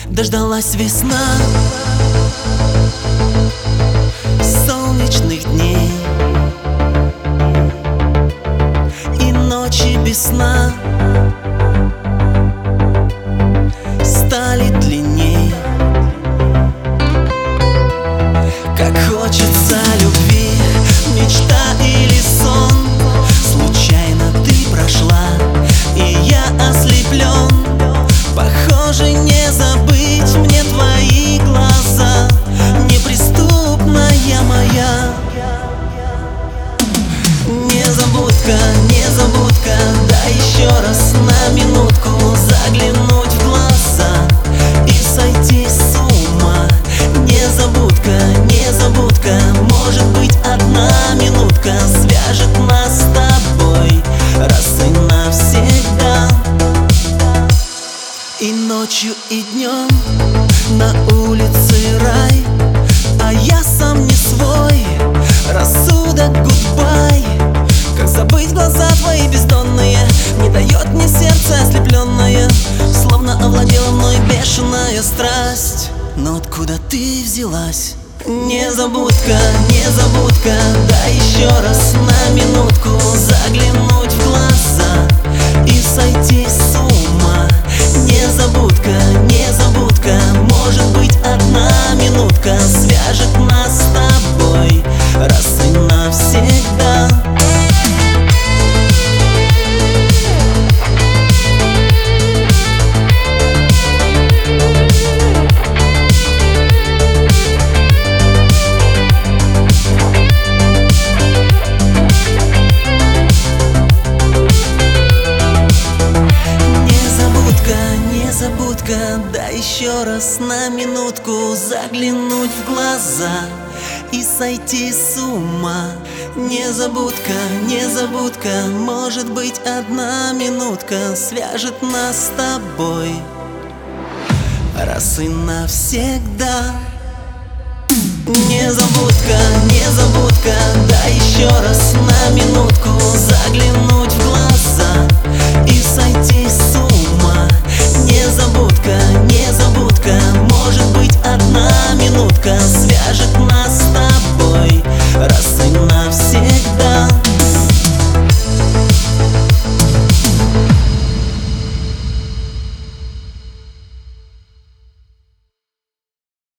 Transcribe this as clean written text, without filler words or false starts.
Дождалась весна солнечных дней и ночи без сна стали длинней. Как хочется любви, мечта или сон, случайно ты прошла, и я ослеплен. Похоже, не забыть мне твои глаза, неприступная моя. Незабудка, незабудка, дай еще раз на минутку заглянуть в глаза и сойти с ума. Незабудка, незабудка, может быть одна минутка свяжет нас с тобой раз и навсегда. И ночью, и днем на улице рай, а я сам не свой, рассудок гудбай. Как забыть глаза твои бездонные, не дает мне сердце ослепленное, словно овладела мной бешеная страсть. Но откуда ты взялась? Незабудка, незабудка, дай еще раз на минутку заглянуть в глаза и сойти с ума. Незабудка, незабудка, может быть одна минутка свяжет нас с тобой раз и навсегда. Незабудка, дай еще раз на минутку заглянуть в глаза и сойти с ума. Незабудка, незабудка, может быть одна минутка свяжет нас с тобой раз и навсегда. Незабудка, незабудка,